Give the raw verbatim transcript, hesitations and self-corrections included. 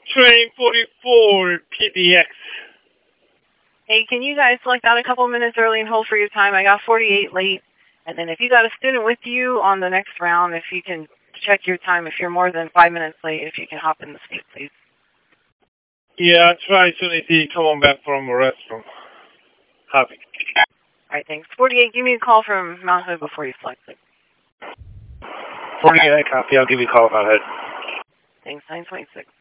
Train forty-four, P D X. Hey, can you guys select out a couple minutes early and hold for your time? I got forty-eight late. And then if you got a student with you on the next round, if you can check your time, if you're more than five minutes late, if you can hop in the seat, please. Yeah, I tried to see coming back from the restroom. Happy. All right, thanks. forty-eight, give me a call from Mount Hood before you select it. forty-eight, copy. I'll give you a call about it. Thanks, nine twenty-six.